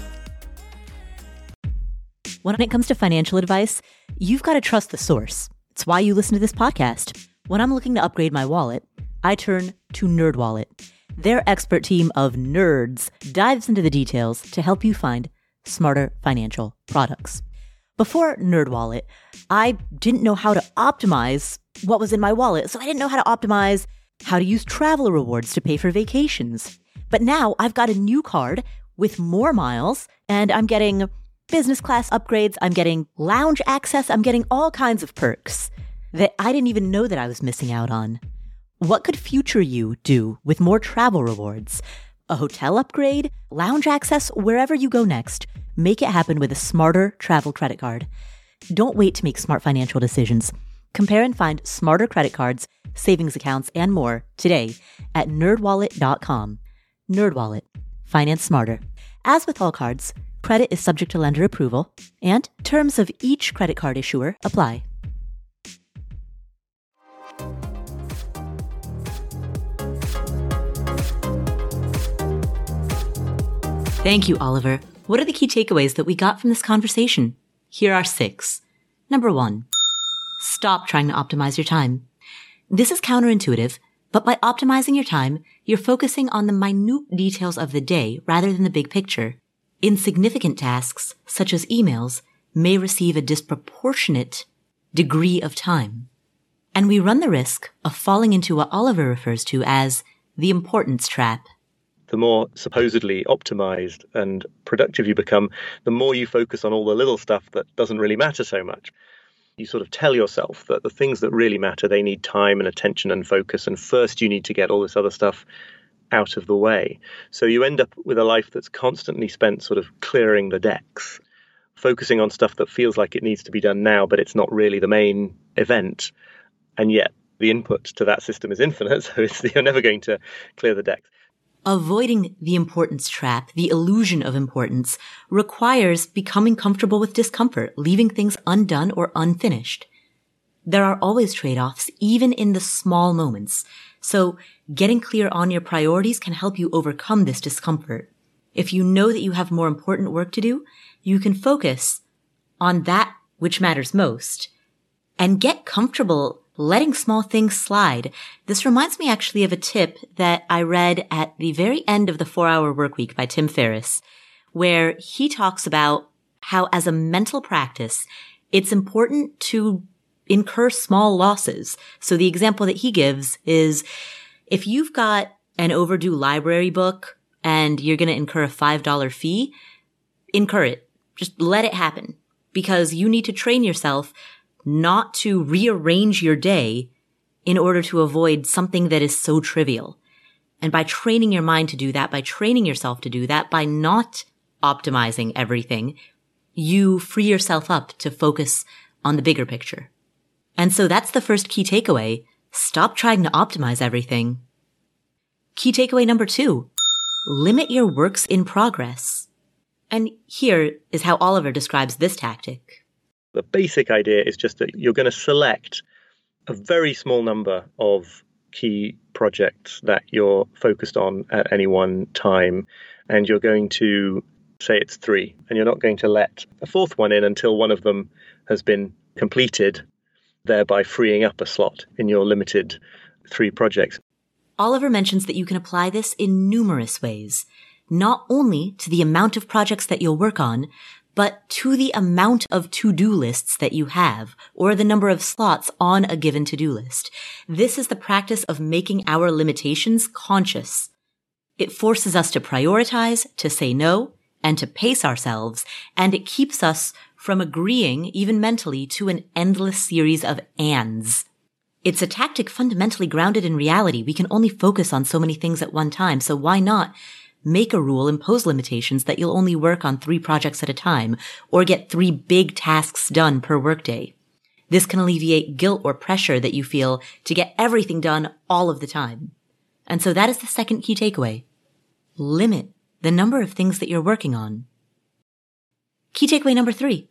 S1: When it comes to financial advice, you've got to trust the source. It's why you listen to this podcast. When I'm looking to upgrade my wallet, I turn to NerdWallet. Their expert team of nerds dives into the details to help you find smarter financial products. Before NerdWallet, I didn't know how to optimize what was in my wallet, so I didn't know how to optimize how to use travel rewards to pay for vacations. But now I've got a new card with more miles, and I'm getting business class upgrades, I'm getting lounge access, I'm getting all kinds of perks that I didn't even know that I was missing out on. What could future you do with more travel rewards? A hotel upgrade? Lounge access? Wherever you go next, make it happen with a smarter travel credit card. Don't wait to make smart financial decisions. Compare and find smarter credit cards, savings accounts, and more today at nerd wallet dot com. NerdWallet. Finance smarter. As with all cards, credit is subject to lender approval, and terms of each credit card issuer apply. Thank you, Oliver. What are the key takeaways that we got from this conversation? Here are six. Number one, stop trying to optimize your time. This is counterintuitive, But by optimizing your time, you're focusing on the minute details of the day rather than the big picture. Insignificant tasks, such as emails, may receive a disproportionate degree of time. And we run the risk of falling into what Oliver refers to as the importance trap.
S2: The more supposedly optimized and productive you become, the more you focus on all the little stuff that doesn't really matter so much. You sort of tell yourself that the things that really matter, they need time and attention and focus. And first you need to get all this other stuff out of the way. So you end up with a life that's constantly spent sort of clearing the decks, focusing on stuff that feels like it needs to be done now, but it's not really the main event. And yet the input to that system is infinite. So it's, you're never going to clear the decks.
S1: Avoiding the importance trap, the illusion of importance, requires becoming comfortable with discomfort, leaving things undone or unfinished. There are always trade-offs, even in the small moments. So getting clear on your priorities can help you overcome this discomfort. If you know that you have more important work to do, you can focus on that which matters most and get comfortable letting small things slide. This reminds me actually of a tip that I read at the very end of the four-hour Workweek by Tim Ferriss, where he talks about how as a mental practice, it's important to incur small losses. So the example that he gives is if you've got an overdue library book and you're going to incur a five dollars fee, incur it. Just let it happen, because you need to train yourself not to rearrange your day in order to avoid something that is so trivial. And by training your mind to do that, by training yourself to do that, by not optimizing everything, you free yourself up to focus on the bigger picture. And so that's the first key takeaway. Stop trying to optimize everything. Key takeaway number two, limit your works in progress. And here is how Oliver describes this tactic.
S2: The basic idea is just that you're going to select a very small number of key projects that you're focused on at any one time, and you're going to say it's three, and you're not going to let a fourth one in until one of them has been completed, thereby freeing up a slot in your limited three projects.
S1: Oliver mentions that you can apply this in numerous ways, not only to the amount of projects that you'll work on, but to the amount of to-do lists that you have, or the number of slots on a given to-do list. This is the practice of making our limitations conscious. It forces us to prioritize, to say no, and to pace ourselves, and it keeps us from agreeing, even mentally, to an endless series of ands. It's a tactic fundamentally grounded in reality. We can only focus on so many things at one time, so why not make a rule, impose limitations that you'll only work on three projects at a time, or get three big tasks done per workday. This can alleviate guilt or pressure that you feel to get everything done all of the time. And so that is the second key takeaway. Limit the number of things that you're working on. Key takeaway number three.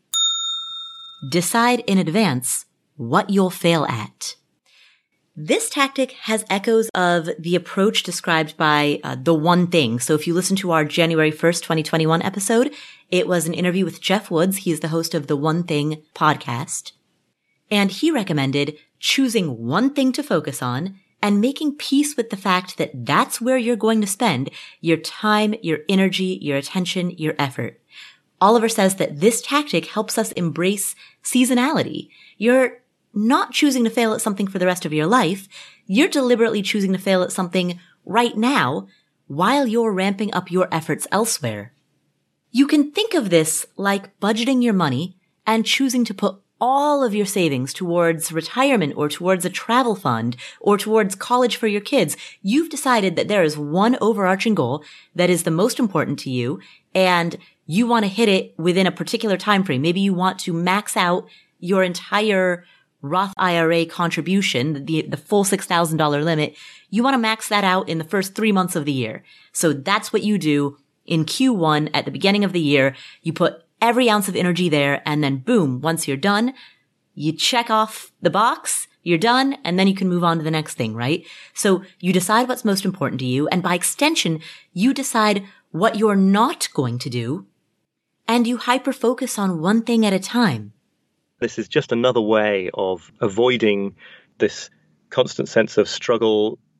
S1: Decide in advance what you'll fail at. This tactic has echoes of the approach described by uh, The One Thing. So if you listen to our January first, twenty twenty-one episode, it was an interview with Jeff Woods. He's the host of the One Thing podcast. And he recommended choosing one thing to focus on and making peace with the fact that that's where you're going to spend your time, your energy, your attention, your effort. Oliver says that this tactic helps us embrace seasonality. You're not choosing to fail at something for the rest of your life. You're deliberately choosing to fail at something right now while you're ramping up your efforts elsewhere. You can think of this like budgeting your money and choosing to put all of your savings towards retirement or towards a travel fund or towards college for your kids. You've decided that there is one overarching goal that is the most important to you, and you want to hit it within a particular time frame. Maybe you want to max out your entire Roth I R A contribution, the, the full six thousand dollars limit. You want to max that out in the first three months of the year. So that's what you do in Q one at the beginning of the year. You put every ounce of energy there, and then boom, once you're done, you check off the box, you're done, and then you can move on to the next thing, right? So you decide what's most important to you, and by extension, you decide what you're not going to do, and you hyper-focus on one thing at a time.
S2: This is just another way of avoiding this constant sense of struggle,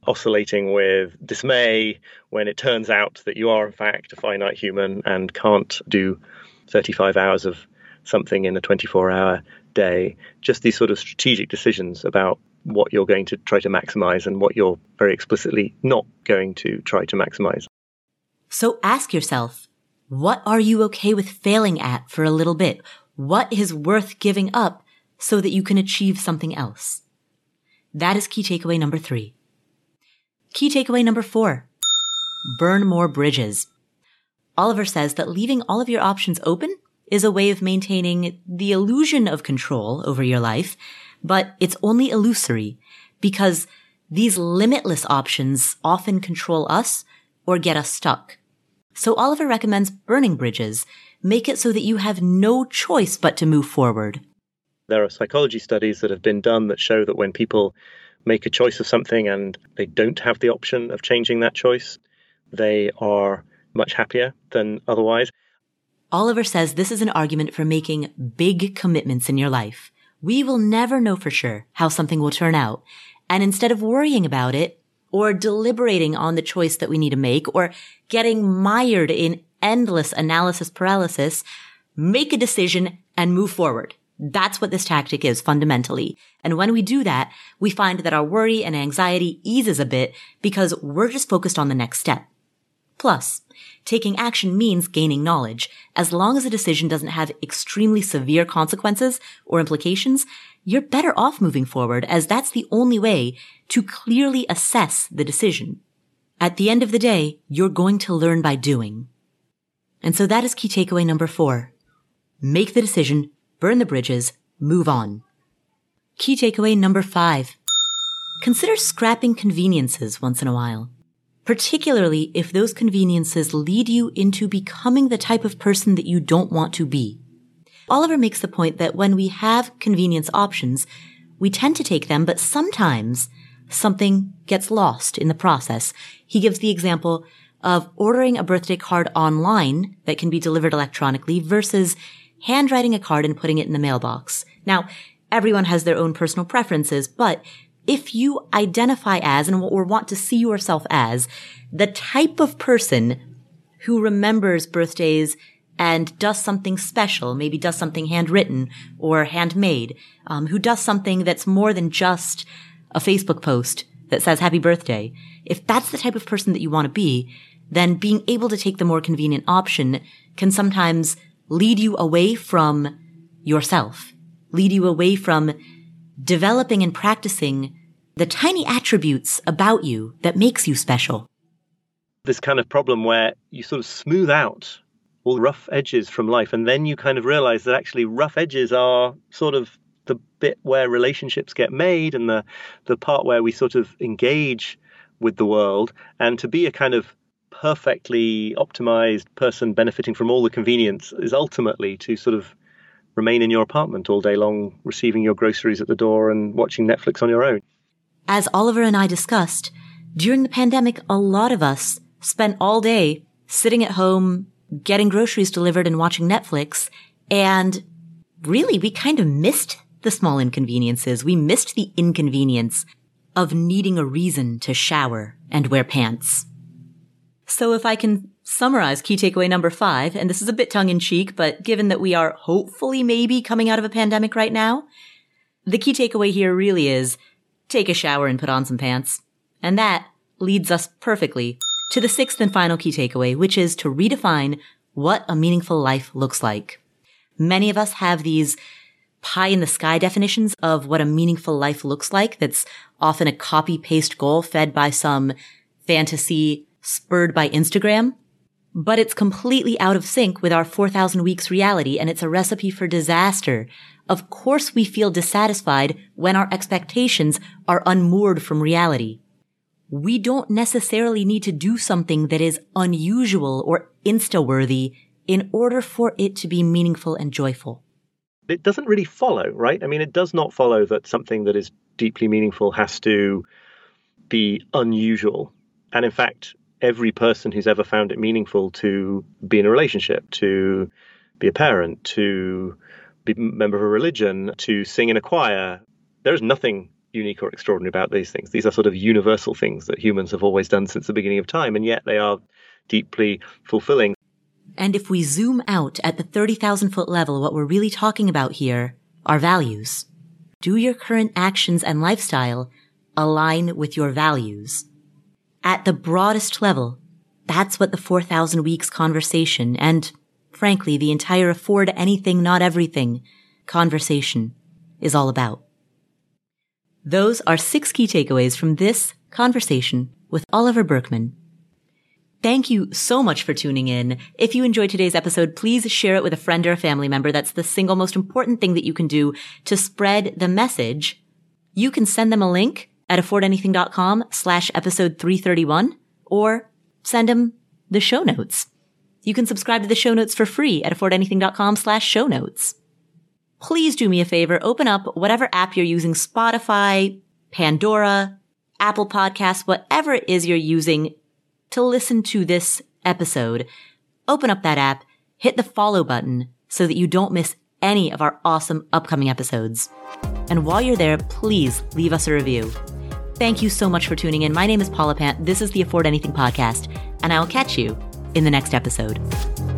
S2: oscillating with dismay when it turns out that you are, in fact, a finite human and can't do thirty-five hours of something in a twenty-four hour day. Just these sort of strategic decisions about what you're going to try to maximize and what you're very explicitly not going to try to maximize.
S1: So ask yourself, what are you okay with failing at for a little bit? What is worth giving up so that you can achieve something else? That is key takeaway number three. Key takeaway number four, burn more bridges. Oliver says that leaving all of your options open is a way of maintaining the illusion of control over your life, but it's only illusory because these limitless options often control us or get us stuck. So Oliver recommends burning bridges. Make it so that you have no choice but to move forward.
S2: There are psychology studies that have been done that show that when people make a choice of something and they don't have the option of changing that choice, they are much happier than otherwise.
S1: Oliver says this is an argument for making big commitments in your life. We will never know for sure how something will turn out. And instead of worrying about it or deliberating on the choice that we need to make or getting mired in endless analysis paralysis, make a decision and move forward. That's what this tactic is fundamentally. And when we do that, we find that our worry and anxiety eases a bit because we're just focused on the next step. Plus, taking action means gaining knowledge. As long as a decision doesn't have extremely severe consequences or implications, you're better off moving forward, as that's the only way to clearly assess the decision. At the end of the day, you're going to learn by doing. And so that is key takeaway number four. Make the decision, burn the bridges, move on. Key takeaway number five. Consider scrapping conveniences once in a while, particularly if those conveniences lead you into becoming the type of person that you don't want to be. Oliver makes the point that when we have convenience options, we tend to take them, but sometimes something gets lost in the process. He gives the example of ordering a birthday card online that can be delivered electronically versus handwriting a card and putting it in the mailbox. Now, everyone has their own personal preferences, but if you identify as and or want to see yourself as the type of person who remembers birthdays and does something special, maybe does something handwritten or handmade, um, who does something that's more than just a Facebook post that says happy birthday, if that's the type of person that you want to be, then being able to take the more convenient option can sometimes lead you away from yourself, lead you away from developing and practicing the tiny attributes about you that makes you special.
S2: This kind of problem where you sort of smooth out all the rough edges from life, and then you kind of realize that actually rough edges are sort of the bit where relationships get made and the, the part where we sort of engage with the world. And to be a kind of perfectly optimized person benefiting from all the convenience is ultimately to sort of remain in your apartment all day long, receiving your groceries at the door and watching Netflix on your own.
S1: As Oliver and I discussed, during the pandemic, a lot of us spent all day sitting at home, getting groceries delivered and watching Netflix. And really, we kind of missed the small inconveniences. We missed the inconvenience of needing a reason to shower and wear pants. So if I can summarize key takeaway number five, and this is a bit tongue-in-cheek, but given that we are hopefully maybe coming out of a pandemic right now, the key takeaway here really is take a shower and put on some pants. And that leads us perfectly to the sixth and final key takeaway, which is to redefine what a meaningful life looks like. Many of us have these pie-in-the-sky definitions of what a meaningful life looks like. That's often a copy-paste goal fed by some fantasy spurred by Instagram. But it's completely out of sync with our four thousand weeks reality, and it's a recipe for disaster. Of course we feel dissatisfied when our expectations are unmoored from reality. We don't necessarily need to do something that is unusual or Insta-worthy in order for it to be meaningful and joyful.
S2: It doesn't really follow, right? I mean, it does not follow that something that is deeply meaningful has to be unusual. And in fact, every person who's ever found it meaningful to be in a relationship, to be a parent, to be a member of a religion, to sing in a choir, there's nothing unique or extraordinary about these things. These are sort of universal things that humans have always done since the beginning of time, and yet they are deeply fulfilling.
S1: And if we zoom out at the thirty thousand foot level, what we're really talking about here are values. Do your current actions and lifestyle align with your values? At the broadest level, that's what the four thousand Weeks conversation and, frankly, the entire Afford Anything, Not Everything conversation is all about. Those are six key takeaways from this conversation with Oliver Burkeman. Thank you so much for tuning in. If you enjoyed today's episode, please share it with a friend or a family member. That's the single most important thing that you can do to spread the message. You can send them a link at affordanything.com slash episode 331 or send them the show notes. You can subscribe to the show notes for free at affordanything.com slash show notes. Please do me a favor, open up whatever app you're using, Spotify, Pandora, Apple Podcasts, whatever it is you're using to listen to this episode. Open up that app, hit the follow button so that you don't miss any of our awesome upcoming episodes. And while you're there, please leave us a review. Thank you so much for tuning in. My name is Paula Pant. This is the Afford Anything podcast, and I will catch you in the next episode.